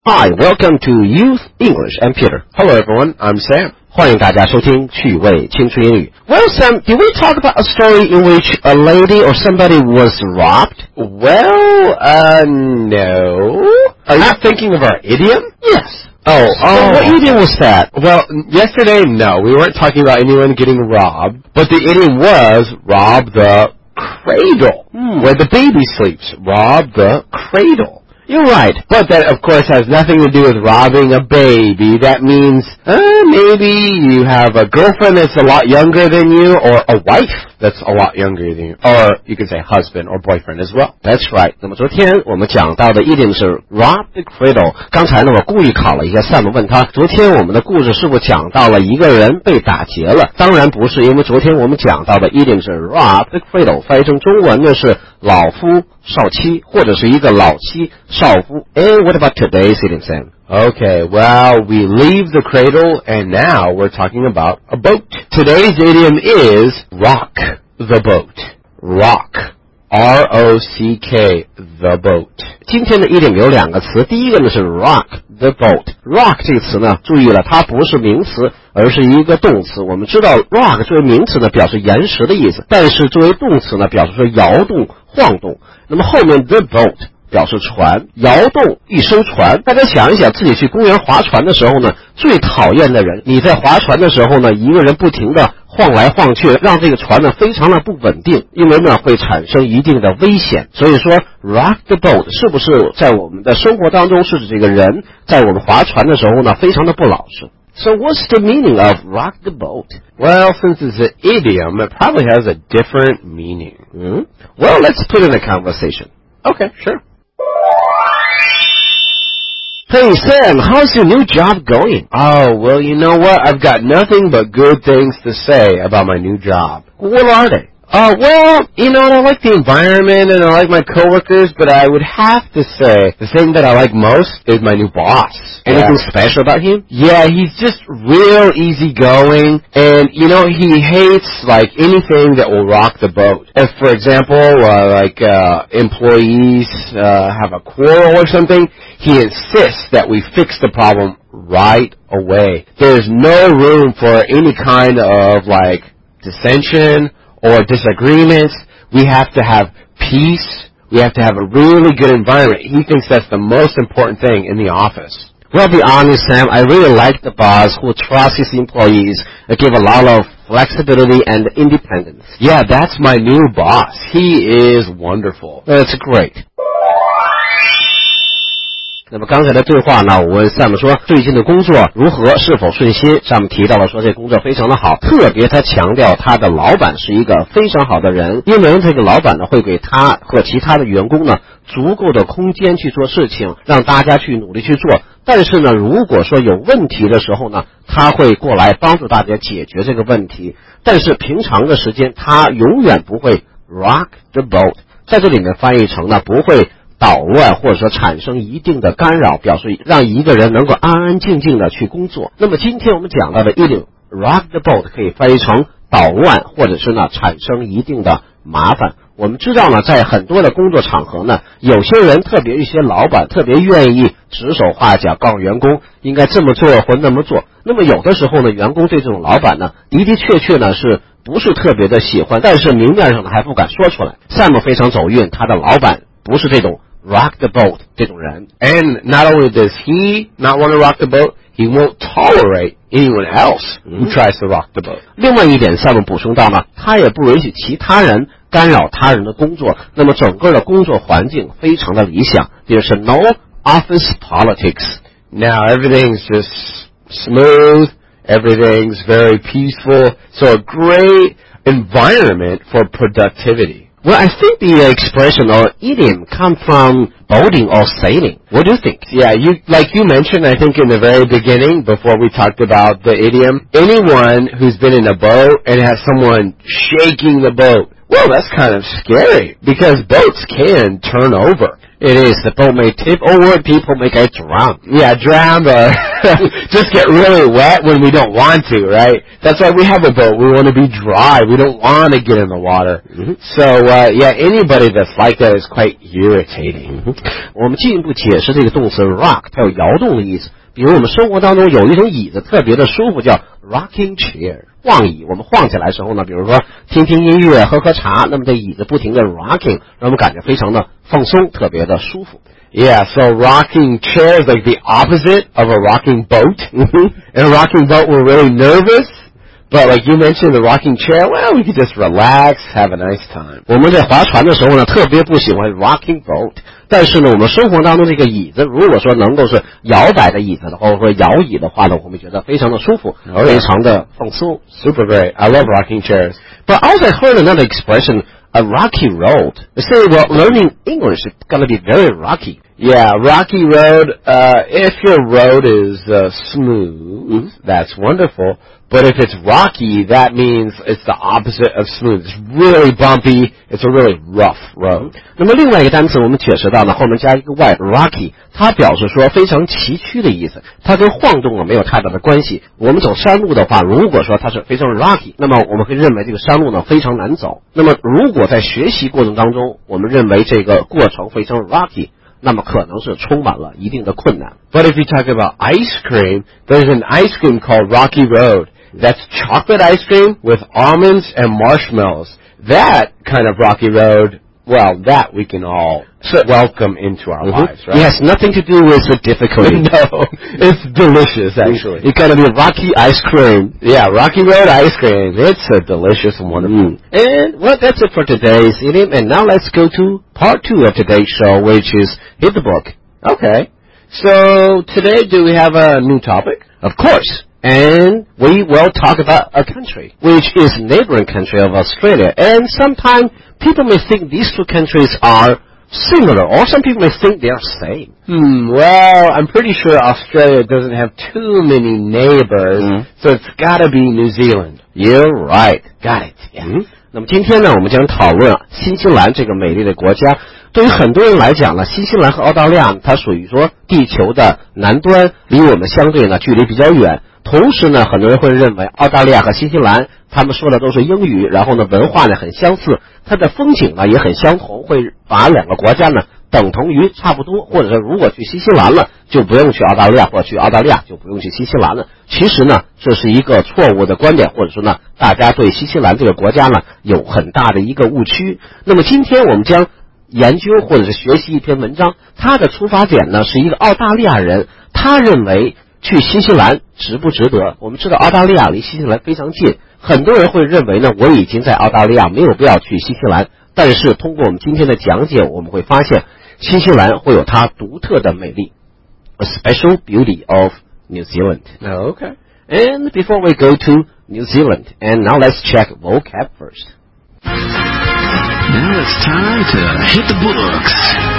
Hi, welcome to Youth English. I'm Peter. Hello, everyone. I'm Sam. 欢迎大家收听趣味青春英语。Well, Sam, did we talk about a story in which a lady or somebody was robbed? Well, no. Are you thinking of our idiom? Yes. So what idiom was that? Well, yesterday, no. We weren't talking about anyone getting robbed, but the idiom was rob the cradle, where the baby sleeps. Rob the cradle.You're right. But that, of course, has nothing to do with robbing a baby. That means maybe you have a girlfriend that's a lot younger than you, or a wife that's a lot younger than you. Or you could say husband or boyfriend as well. That's right. 那么昨天我们讲到的idiom是 rob the cradle. 刚才呢我故意考了一下 Sam 问他，昨天我们的故事是不是讲到了一个人被打劫了？当然不是，因为昨天我们讲到的idiom是 rob the cradle， 翻译成中文呢是老夫少妻，或者是一个老妻少夫。And what about today's idiom, Sam? Okay, well, we leave the cradle, and now we're talking about a boat. Today's idiom is rock the boat. Rock. R-O-C-K, the boat. 今天的idiom有两个词，第一个呢是 rock the boat. Rock 这个词呢，注意了，它不是名词，而是一个动词。我们知道 rock 作为名词呢，表示岩石的意思，但是作为动词呢，表示说摇动、晃动。那么后面 the boat表示船，摇动一艘船。大家想一想，自己去公园划船的时候呢，最讨厌的人，你在划船的时候呢，一个人不停地晃来晃去，让这个船呢非常的不稳定，因为呢会产生一定的危险。所以说 rock the boat 是不是在我们的生活当中是指这个人在我们划船的时候呢非常的不老实。So what's the meaning of rock the boat? Well, since it's an idiom, it probably has a different meaning. Well, let's put in a conversation. Okay, sure.Hey, Sam, how's your new job going? Oh, well, you know what? I've got nothing but good things to say about my new job. What are they? Well, you know, I like the environment and I like my coworkers, but I would have to say the thing that I like most is my new boss. Anything special about him? Yeah, he's just real easygoing, and, you know, he hates, like, anything that will rock the boat. If, for example, employees have a quarrel or something, he insists that we fix the problem right away. There's no room for any kind of, like, dissension or disagreements. We have to have peace. We have to have a really good environment. He thinks that's the most important thing in the office. Well, be honest, Sam, I really like the boss who trusts his employees and give a lot of flexibility and independence. Yeah, that's my new boss. He is wonderful. That's great.那么刚才的对话呢，我问 Sam 说最近的工作如何，是否顺心。Sam 提到了说这工作非常的好，特别他强调他的老板是一个非常好的人，因为这个老板呢会给他和其他的员工呢足够的空间去做事情，让大家去努力去做。但是呢，如果说有问题的时候呢，他会过来帮助大家解决这个问题。但是平常的时间，他永远不会 rock the boat， 在这里面翻译成呢不会捣乱或者说产生一定的干扰，表示让一个人能够安安静静的去工作。那么今天我们讲到的idiom rock the boat 可以翻译成捣乱，或者是呢产生一定的麻烦。我们知道呢，在很多的工作场合呢，有些人特别一些老板特别愿意指手画脚，告诉员工应该这么做或那么做。那么有的时候呢，员工对这种老板呢的的确确呢是不是特别的喜欢，但是明面上呢还不敢说出来。Sam 非常走运，他的老板不是这种rock the boat 这种人。 And not only does he not want to rock the boat, he won't tolerate anyone else who tries to rock the boat. 另外一点 Sam 补充到呢，他也不允许其他人干扰他人的工作，那么整个的工作环境非常的理想。There's no office politics. Now everything's just smooth, everything's very peaceful, so a great environment for productivity.Well, I think the expression or idiom come from boating or sailing. What do you think? Yeah, like you mentioned, I think in the very beginning, before we talked about the idiom, anyone who's been in a boat and has someone shaking the boat, well, that's kind of scary because boats can turn over. It is. The boat may tip over, people may get drowned. Yeah, drowned or just get really wet when we don't want to, right? That's why we have a boat. We want to be dry. We don't want to get in the water. So, anybody that's like that is quite irritating. 我们进一步解释这个动词 rock， 它有摇动的意思。比如我们生活当中有一种椅子特别的舒服，叫 rocking chair， 晃椅。我们晃起来的时候呢，比如说听听音乐、喝喝茶，那么这椅子不停的 rocking， 让我们感觉非常的放松，特别的舒服。 Yeah, so rocking chair is like the opposite of a rocking boat. In a rocking boat, we're really nervous. But like you mentioned, the rocking chair, well, we could just relax, have a nice time. 我们在划船的时候呢，特别不喜欢 rocking boat。但是呢，我们生活当中这个椅子，如果说能够是摇摆的椅子的话，或者说摇椅的话呢，我们觉得非常的舒服，非常的放松。 Super great. I love rocking chairs. But also I heard another expression, a rocky road. They say, well, learning English is going to be very rocky. Yeah, rocky road. If your road is smooth, that's wonderful. But if it's rocky, that means it's the opposite of smooth. It's really bumpy. It's a really rough road. 那么另外一个单词我们解释到呢，后面加一个 y，rocky， 它表示说非常崎岖的意思，它跟晃动啊没有太大的关系。我们走山路的话，如果说它是非常 rocky， 那么我们会认为这个山路呢非常难走。那么如果在学习过程当中，我们认为这个过程非常 rocky， 那么可能是充满了一定的困难。 But if you talk about ice cream, there's an ice cream called Rocky Road. That's chocolate ice cream with almonds and marshmallows. That kind of rocky road, well, that we can all welcome into our lives, right? It has nothing to do with the difficulty. No, it's delicious, actually. It's gotta be rocky ice cream. Yeah, Rocky Road ice cream. It's a delicious and wonderful. And, well, that's it for today's idiom. And now let's go to part 2 of today's show, which is Hit the Book. Okay. So, today, do we have a new topic? Of course. And we will talk about a country, which is a neighboring country of Australia. And sometimes people may think these two countries are similar, or some people may think they are same. Well, I'm pretty sure Australia doesn't have too many neighbors, so it's gotta be New Zealand. You're right. Got it. Yeah. 那么今天呢，我们将讨论新西兰这个美丽的国家。对于很多人来讲呢，新西兰和澳大利亚它属于说地球的南端，离我们相对呢距离比较远。同时呢，很多人会认为澳大利亚和新西兰他们说的都是英语，然后呢文化呢很相似，它的风景呢也很相同，会把两个国家呢等同于差不多，或者说如果去新西兰了就不用去澳大利亚，或者去澳大利亚就不用去新西兰了。其实呢这是一个错误的观点，或者说呢大家对新西兰这个国家呢有很大的一个误区。那么今天我们将研究或者是学习一篇文章，它的出发点呢是一个澳大利亚人，他认为去新西兰值不值得？我们知道澳大利亚离新西兰非常近，很多人会认为呢，我已经在澳大利亚，没有必要去新西兰。但是通过我们今天的讲解，我们会发现新西兰会有它独特的美丽 ，a special beauty of New Zealand. Okay. And before we go to New Zealand, and now let's check vocab first. Now it's time to hit the books.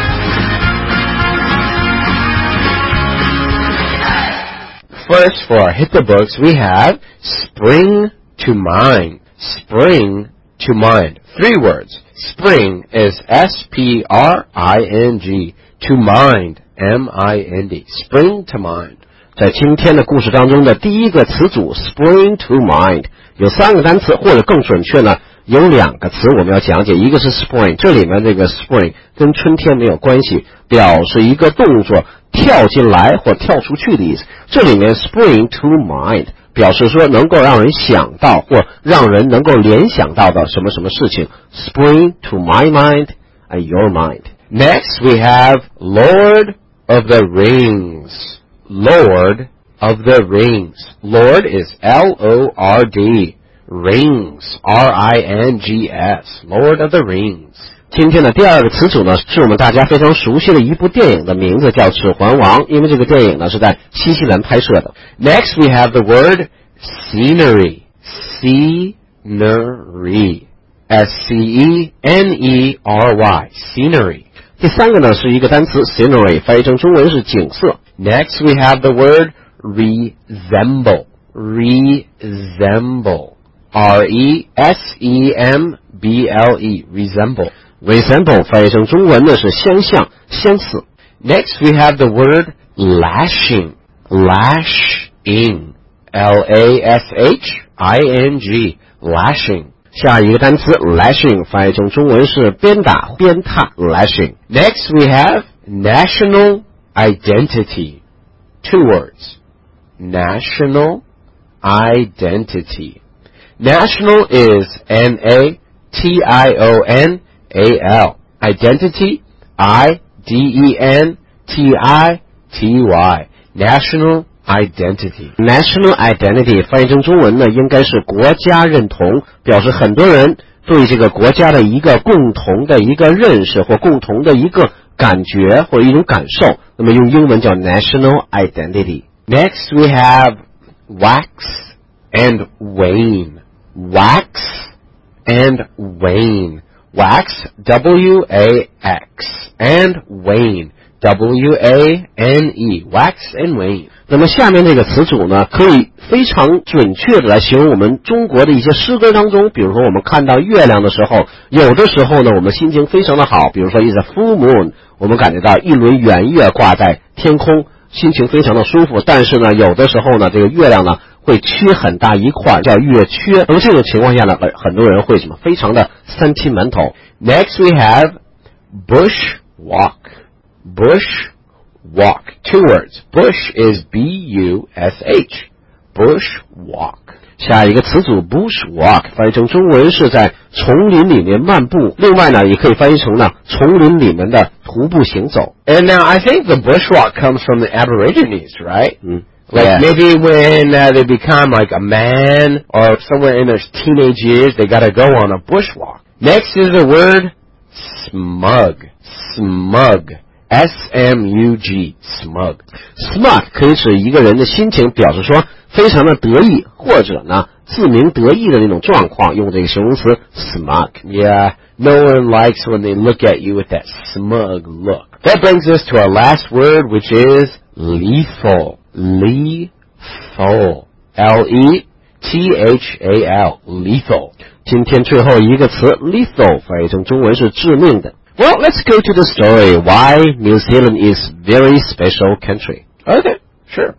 First, for our Hit the Books, we have spring to mind. Spring to mind. 3 words. Spring is S-P-R-I-N-G. To mind, M-I-N-D. Spring to mind. 在今天的故事当中的第一个词组 spring to mind 有3个单词，或者更准确呢有2个词我们要讲解。一个是 spring， 这里面这个 spring 跟春天没有关系，表示一个动作跳进来或跳出去的意思。这里面 spring to mind 表示说能够让人想到或让人能够联想到的什么什么事情。 Spring to my mind and your mind. Next, we have Lord of the Rings. Lord of the Rings. Lord is L-O-R-D. Rings, R-I-N-G-S. Lord of the Rings. 今天的第2个词组呢，是我们大家非常熟悉的一部电影的名字，叫《指环王》，因为这个电影呢是在新西兰拍摄的。 Next, we have the word scenery. Scenery. S-C-E-N-E-R-Y. Scenery. 第3个呢是一个单词 scenery， 翻译成中文是景色。 Next, we have the word resemble. Resemble. R-E-S-E-M-B-L-E. Resemble. Resemble 翻译成中文呢是相像、相似。 Next, we have the word lashing. lashing, L-A-S-H-I-N-G, lashing. 下一个单词 lashing 翻译成中文是鞭打鞭挞 lashing。 Next we have national identity. 2 words. National identity. National is N-A-T-I-O-N-A-L. Identity, I-D-E-N-T-I-T-Y. National identity. National identity 翻译成中文呢，应该是国家认同，表示很多人对这个国家的一个共同的一个认识或共同的一个感觉或者一种感受，那么用英文叫 national identity。 Next we have wax and wane. Wax and wane. Wax, W-A-X, and wane, W-A-N-E. Wax and wane. 那么下面这个词组呢，可以非常准确的来形容我们中国的一些诗歌当中，比如说我们看到月亮的时候，有的时候呢我们心情非常的好，比如说 is a full moon， 我们感觉到一轮圆月挂在天空，心情非常的舒服。但是呢有的时候呢这个月亮呢会缺很大一块，叫月缺。那么这种情况下呢很多人会什么非常的sentimental。 Next we have bushwalk. Bushwalk. 2 words. Bush is B-U-S-H. Bushwalk. 下一个词组 bushwalk 翻译成中文是在丛林里面漫步，另外呢也可以翻译成呢丛林里面的徒步行走。 And now I think the bushwalk comes from the Aborigines, right? Like Yeah. maybe when they become like a man or somewhere in their teenage years, they gotta go on a bushwalk. Next is the word smug. Smug. S-M-U-G. Smug. Smug 可以指一个人的心情，表示说非常的得意，或者呢自鸣得意的那种状况，用这个形容词 smug。 Yeah, no one likes when they look at you with that smug look. That brings us to our last word, which is lethal. Lethal. L-E-T-H-A-L. Lethal. 今天最后一个词 lethal 翻译成中文是致命的。 Well, let's go to the story why New Zealand is very special country. Okay, sure.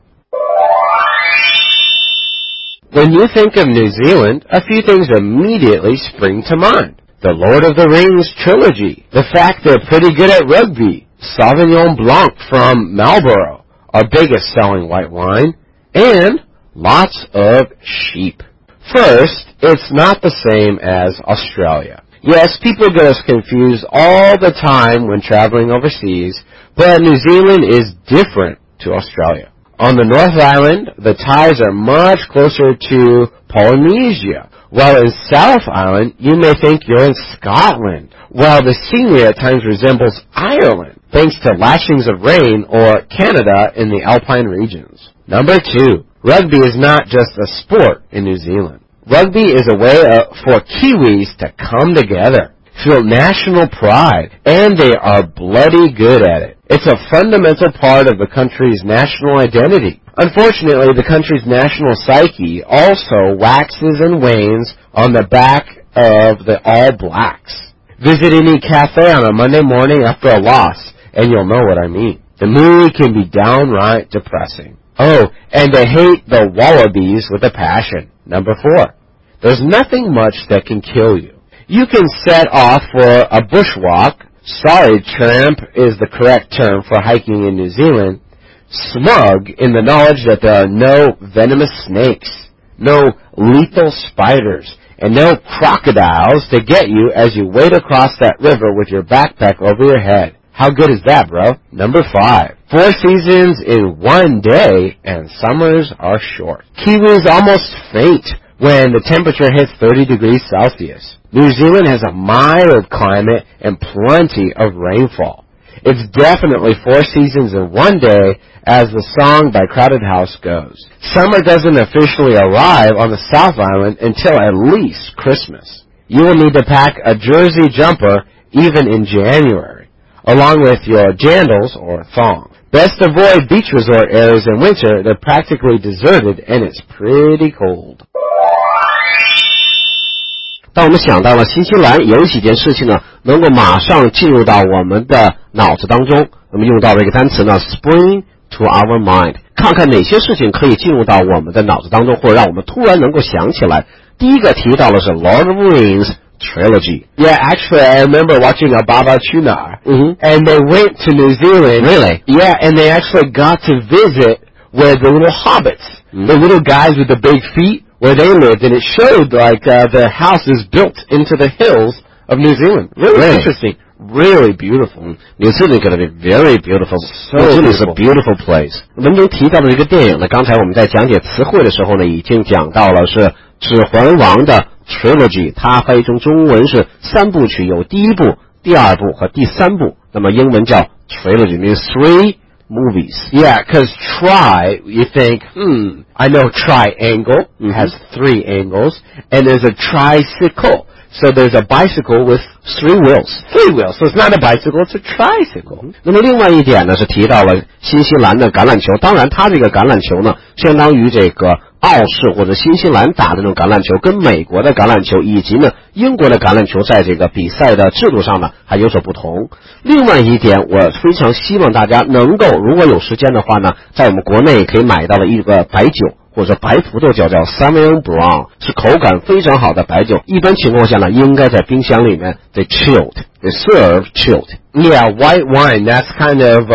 When you think of New Zealand, a few things immediately spring to mind. The Lord of the Rings trilogy, the fact they're pretty good at rugby, Sauvignon Blanc from Marlborough, our biggest selling white wine, and lots of sheep. First, it's not the same as Australia. Yes, people get us confused all the time when traveling overseas, but New Zealand is different to Australia. On the North Island, the ties are much closer to Polynesia, while in South Island, you may think you're in Scotland, while the scenery at times resembles Ireland, thanks to lashings of rain, or Canada in the alpine regions. Number 2, rugby is not just a sport in New Zealand. Rugby is a way for Kiwis to come together, feel national pride, and they are bloody good at it. It's a fundamental part of the country's national identity. Unfortunately, the country's national psyche also waxes and wanes on the back of the All Blacks. Visit any cafe on a Monday morning after a loss, and you'll know what I mean. The mood can be downright depressing. Oh, and they hate the Wallabies with a passion. Number 4, there's nothing much that can kill you. You can set off for a bushwalk. Sorry, tramp is the correct term for hiking in New Zealand. Smug in the knowledge that there are no venomous snakes, no lethal spiders, and no crocodiles to get you as you wade across that river with your backpack over your head. How good is that, bro? Number 5, 4 seasons in one day, and summers are short. Kiwis almost faint when the temperature hits 30 degrees Celsius. New Zealand has a mild climate and plenty of rainfall. It's definitely 4 seasons in one day, as the song by Crowded House goes. Summer doesn't officially arrive on the South Island until at least Christmas. You will need to pack a jersey jumper even in January, along with your jandals or thong. Best avoid beach resort areas in winter. They're practically deserted and it's pretty cold. 当我们想到了新西兰，有几件事情呢能够马上进入到我们的脑子当中，那么用到这个单词呢 spring to our mind， 开看看哪些事情可以进入到我们的脑子当中，或者让我们突然能够想起来。第一个提到的是 Lord of the Rings trilogy. Yeah, actually, I remember watching Ababa Chunar, and they went to New Zealand. Really? Yeah, and they actually got to visit where the little hobbits, the little guys with the big feet, where they lived, and it showed like the houses built into the hills of New Zealand. Really interesting. Really beautiful. New Zealand is going to be very beautiful. New Zealand is a beautiful place. 文中提到的这个电影呢，刚才我们在讲解词汇的时候呢，已经讲到了是《指环王》的 trilogy， 它翻译成中文是三部曲，有第一部、第二部和第三部。那么英文叫 trilogy, means three movies. Yeah, because tri, you think, I know triangle has three angles, and there's a tricycle. So there's a bicycle with three wheels. Three wheels. So it's not a bicycle, it's a tricycle. 那么另外一点呢，是提到了新西兰的橄榄球。当然，它这个橄榄球呢，相当于这个澳式或者新西兰打的那种橄榄球，跟美国的橄榄球以及呢英国的橄榄球在这个比赛的制度上呢还有所不同。另外一点，我非常希望大家能够，如果有时间的话呢，在我们国内可以买到了一个白酒。或者白葡萄酒叫 Sauvignon Blanc， 是口感非常好的白酒。一般情况下呢，应该在冰箱里面 they serve chilled. Yeah, white wine, that's kind of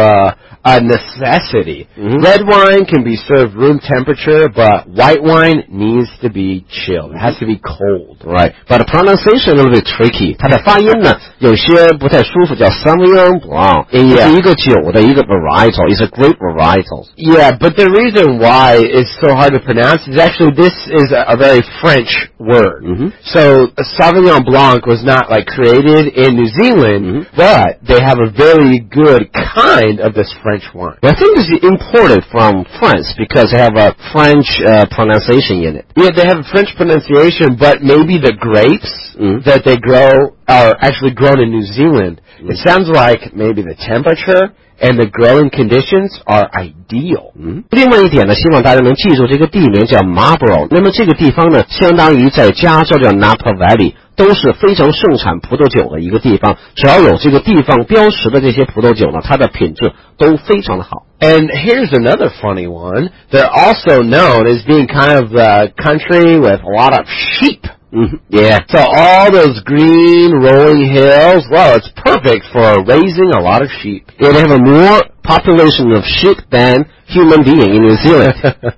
a necessity. Red wine can be served room temperature, but white wine needs to be chilled. It has to be cold. Right, but pronunciation a little bit tricky. 它的发音呢有些不太舒服，叫 Sauvignon Blanc. 是一个酒的一个 varietal. It's a great varietal. Yeah, but the reason why it's so hard to pronounce is actually this is a very French word. So Sauvignon Blanc was not like created in New Zealand, but they have a very good kind of this French wine. Well, I think it's imported from France because they have a French pronunciation in it. Yeah, they have a French pronunciation, but maybe the grapes that they grow are actually grown in New Zealand. It sounds like maybe the temperature and the growing conditions are ideal. 另外一点呢，希望大家能记住这个地名叫 Marlborough。那么这个地方呢，相当于在加州叫 Napa Valley， 都是非常盛产葡萄酒的一个地方。只要有这个地方标识的这些葡萄酒呢，它的品质都非常的好。 And here's another funny one. They're also known as being kind of the country with a lot of sheep. Yeah. So all those green rolling hills, well, it's perfect for raising a lot of sheep. Yeah, they have a more population of sheep than human being in New Zealand.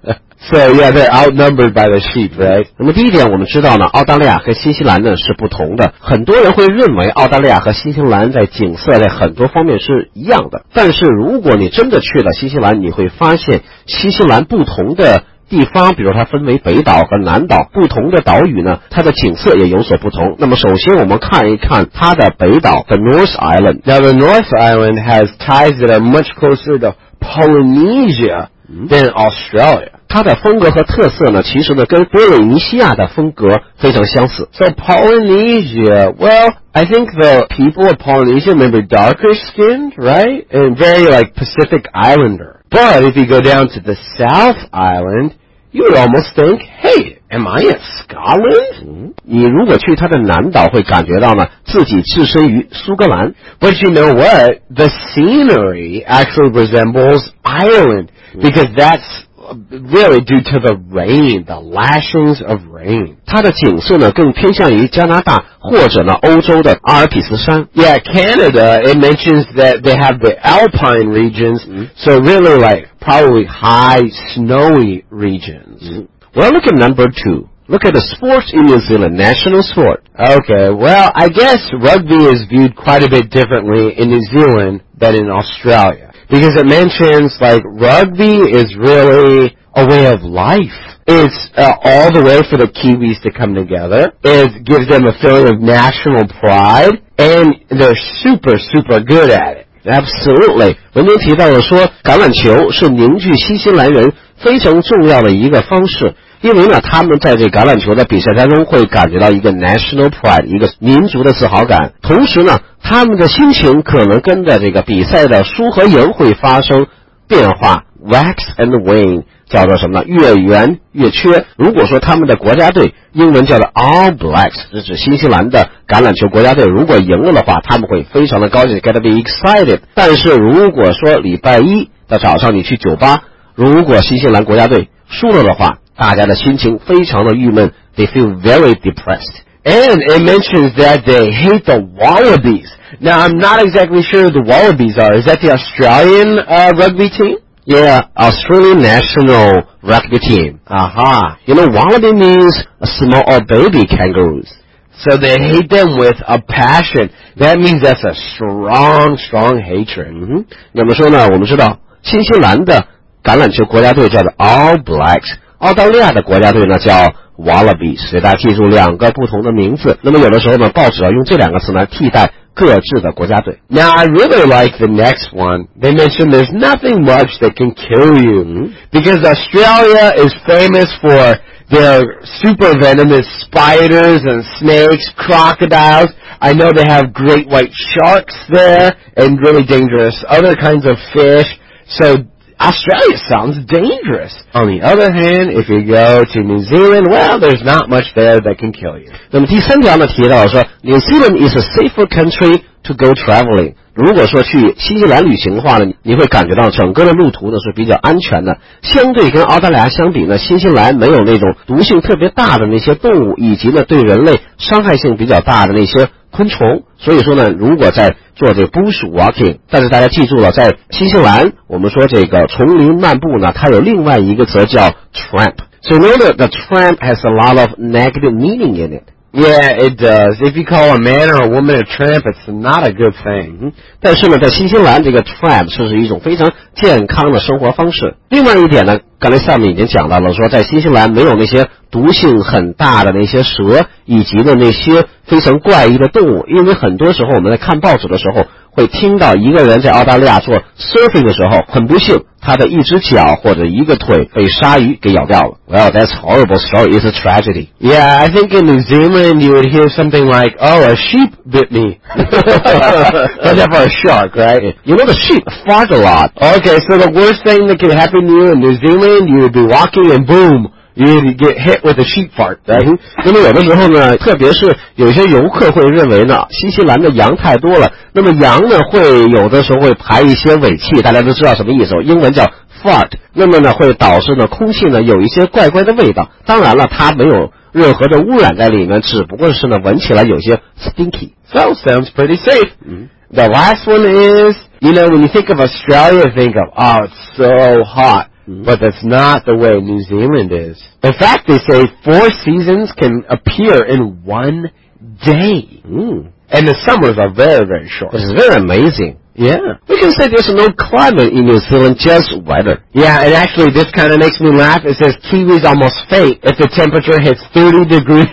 So yeah, they're outnumbered by the sheep, right? 那么第一点，我们知道呢，澳大利亚和新西兰呢是不同的。很多人会认为澳大利亚和新西兰在景色在很多方面是一样的，但是如果你真的去了新西兰，你会发现新西兰不同的地方，比如它分为北岛和南岛，不同的岛屿呢，它的景色也有所不同。那么首先我们看一看它的北岛 the North Island. Now the North Island has ties that are much closer to Polynesia than Australia. 它的风格和特色呢，其实呢跟波利尼西亚的风格非常相似。 So Polynesia, well, I think the people of Polynesia may be darker skinned, right? And very like Pacific Islander. But if you go down to the South Island, you would almost think, hey, am I in Scotland? 你如果去它的南岛，会感觉到呢自己置身于苏格兰。 But you know what? The scenery actually resembles Ireland because that's really due to the rain, the lashings of rain. 它的景色呢更偏向于加拿大或者呢欧洲的阿尔卑斯山。 Yeah, Canada, it mentions that they have the alpine regions, so really like probably high snowy regions. Well, look at number 2. Look at the sports in New Zealand, national sport. Okay, well, I guess rugby is viewed quite a bit differently in New Zealand than in Australia. Because it mentions, like, rugby is really a way of life. It's all the way for the Kiwis to come together. It gives them a feeling of national pride, and they're super, super good at it. Absolutely. 文中提到了说，橄榄球是凝聚新西兰人非常重要的一个方式。因为呢，他们在这橄榄球的比赛当中会感觉到一个 national pride， 一个民族的自豪感。同时呢，他们的心情可能跟着这个比赛的输和赢会发生变化 ，wax and wane， 叫做什么呢？越圆越缺。如果说他们的国家队，英文叫做 All Blacks， 是指新西兰的橄榄球国家队，如果赢了的话，他们会非常的高兴 ，get to be excited。但是如果说礼拜一的早上你去酒吧， 如果新西兰国家队输了的话，大家的心情非常的郁闷 ，they feel very depressed。And it mentions that they hate the Wallabies. Now, I'm not exactly sure who the Wallabies are. Is that the Australian rugby team? Yeah, Australian national rugby team. Aha. You know, wallaby means a small or baby kangaroos. So they hate them with a passion. That means that's a strong, strong hatred. 那么说呢，我们知道新西兰的橄榄球国家队叫做 All Blacks， 澳大利亚的国家队呢叫 Wallabies， 大家记住两个不同的名字。那么有的时候呢，报纸用这两个词来替代各自的国家队。 Now, I really like the next one. They mention there's nothing much that can kill you. Because Australia is famous for their super venomous spiders and snakes, crocodiles. I know they have great white sharks there and really dangerous other kinds of fish. So Australia sounds dangerous. On the other hand, if you go to New Zealand, well, there's not much there that can kill you. 那么第三条呢，提到说 New Zealand is a safer country to go traveling。如果说去新西兰旅行的话呢，你会感觉到整个的路途呢是比较安全的。相对跟澳大利亚相比呢，新西兰没有那种毒性特别大的那些动物，以及呢对人类伤害性比较大的那些昆虫。所以说呢，如果在做这个 bush walking， 但是大家记住了，在新西兰我们说这个丛林漫步呢，它有另外一个词叫 tramp。So you know that the tramp has a lot of negative meaning in it.Yeah, it does. If you call a man or a woman a tramp, it's not a good thing. 但是呢，在新西兰这个 tramp 是一种非常健康的生活方式。另外一点呢，刚才上面已经讲到了，说在新西兰没有那些毒性很大的那些蛇，以及呢那些非常怪异的动物。因为很多时候我们在看报纸的时候，会听到一个人在澳大利亚做 surfing 的时候，很不幸他的一只脚或者一个腿被鲨鱼给咬掉了。Well, that's horrible story. It's a tragedy. Yeah, I think in New Zealand you would hear something like, "Oh, a sheep bit me." That's for a shark, right? You know the sheep fart a lot. Okay, so the worst thing that could happen to you in New Zealand, you would be walking and boom.You get hit with a sheep fart, right? 那么有的时候呢，特别是有些游客会认为呢，新西兰的羊太多了，那么羊呢会有的时候会排一些尾气，大家都知道什么意思，英文叫 fart。那么呢会导致呢空气呢有一些怪怪的味道。当然了，它没有任何的污染在里面，只不过是呢闻起来有些 stinky. So sounds pretty safe. The last one is, you know, when you think of Australia, think of, oh, it's so hot.But that's not the way New Zealand is. In fact, they say 4 seasons can appear in one day. And the summers are very, very short. It's very amazing. Yeah. We can say there's no climate in New Zealand, just weather. Yeah, and actually this kind of makes me laugh. It says Kiwis almost faint if the temperature hits 30 degrees.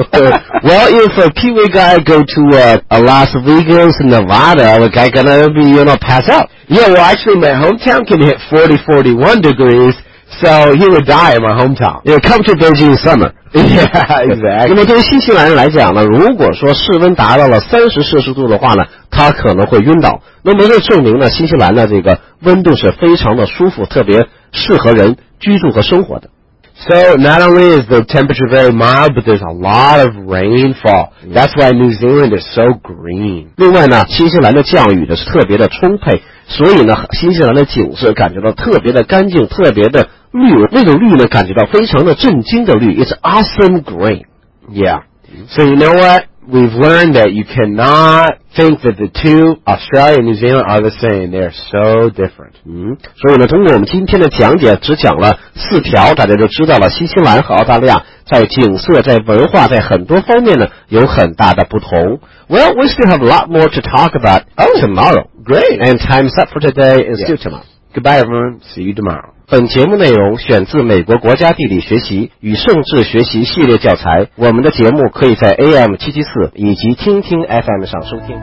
Well, if a Kiwi guy go to Las Vegas, Nevada, the guy gonna be, pass out. Yeah, well, actually my hometown can hit 40, 41 degrees, so he would die in my hometown. Yeah, come to Beijing summer. Yeah, exactly. 那么对于新西兰人来讲呢，如果说室温达到了30摄氏度的话呢，他可能会晕倒。那么这证明呢，新西兰的这个温度是非常的舒服，特别适合人居住和生活的。 So not only is the temperature very mild, but there's a lot of rainfall. That's why New Zealand is so green. 另外呢，新西兰的降雨呢是特别的充沛，所以呢，新西兰的景色感觉到特别的干净，特别的绿，那种绿呢感觉到非常的震惊的绿。It's awesome green. Yeah. So you know what? We've learned that you cannot think that the two, Australia and New Zealand, are the same. They are so different. 所以呢，通过我们今天的讲解，只讲了4条，大家就知道了新西兰和澳大利亚在景色、在文化、在很多方面呢有很大的不同。Well, we still have a lot more to talk about tomorrow. Great. And time's up for today and still tomorrow. Goodbye, everyone. See you tomorrow. 本节目内容选自美国国家地理学习与政治学习系列教材。我们的节目可以在 AM774 以及听听 FM 上收听。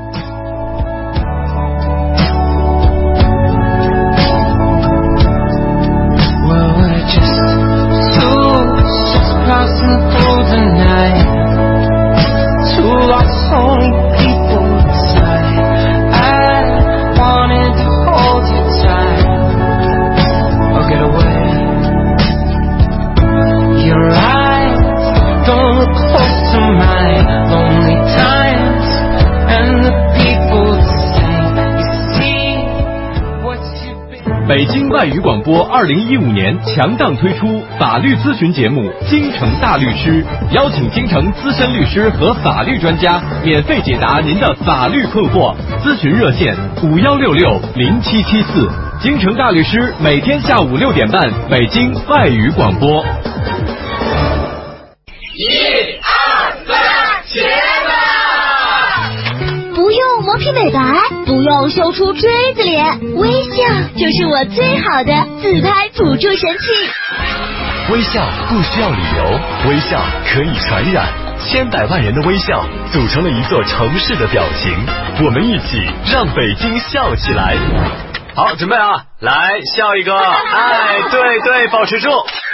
Close to my lonely times and the 外语广播2015年强档推出法律咨询节目《京城大律师》，邀请京城资深律师和法律专家免费解答您的法律困惑。咨询热线51660774。京城大律师每天下午6点半，北京外语广播。1、2、 3，起来吧！不用磨皮美白，不用修出锥子脸，微笑就是我最好的自拍辅助神器。 微笑不需要理由，微笑可以传染。千百万人的微笑组成了一座城市的表情，我们一起让北京笑起来。好，准备啊，来笑一个，哎，对对，保持住。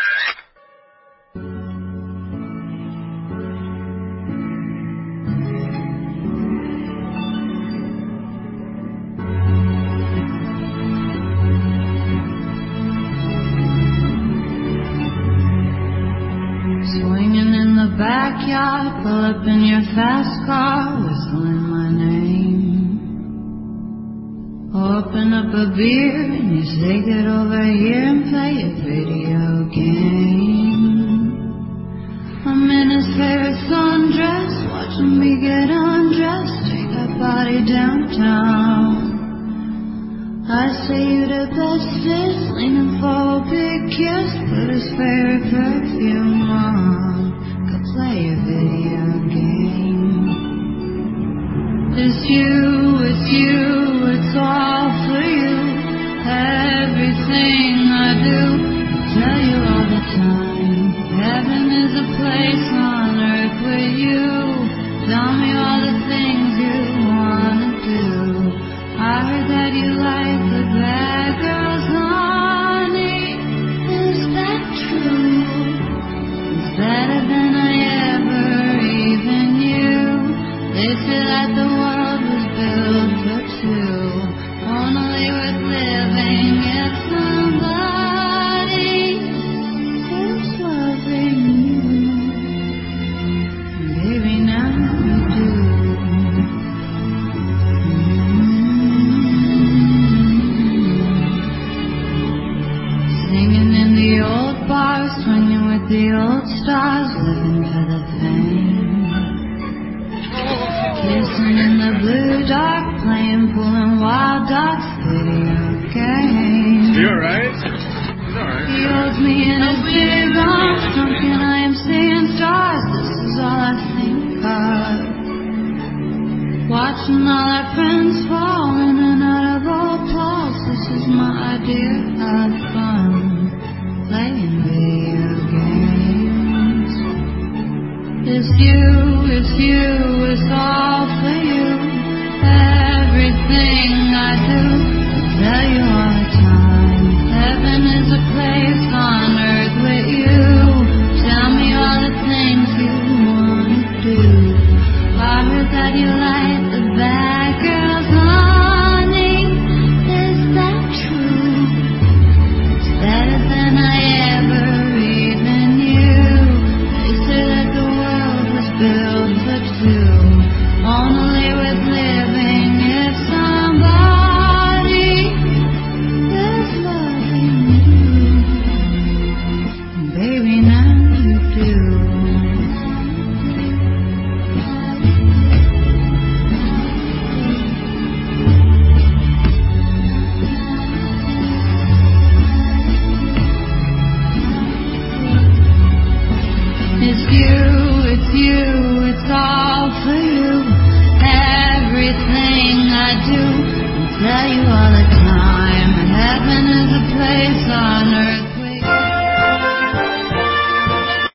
Swinging in the backyard, pull up in your fast car, whistling my name. Open up a beer and you say get over here and play a video game. I'm in his favorite sundress, watching me get undressed, take that body downtown. I say you the bestest, leaning for a big kiss, put his favorite perfume on, go play a video game. It's you, it's all for you. Everything I do, I tell you all the time. Heaven is a place on earth with you. Tell me all the things you wanna do. I heard that you like the bad girls, honey. Is that true? It's better than I ever even knew. They say that the world was built for two. Only worth living if somebody is loving you. Baby, now you do. Singing in the old bars, swinging with the old stars, living for the fame. Kissing in the blue dark, playing pool and wild dogs, video games. You alright? He holds me in his big arms, drunken I am seeing stars. This is all I think of. Watching all our friends fall in and out of applause. This is my idea of fun, playing video games. It's you, it's all for you. Everything I do, I tell you all the time. Heaven is a place on earth with you. Tell me all the things you wanna do. I heard that you like the bad girls, honey. Is that true? It's better than I ever even knew. They say that the world was built for two. Only with living if somebody is loving you. Baby, now you do. It's you, it's all for you. Everything I do, I tell you all the time. Heaven is a place on earth.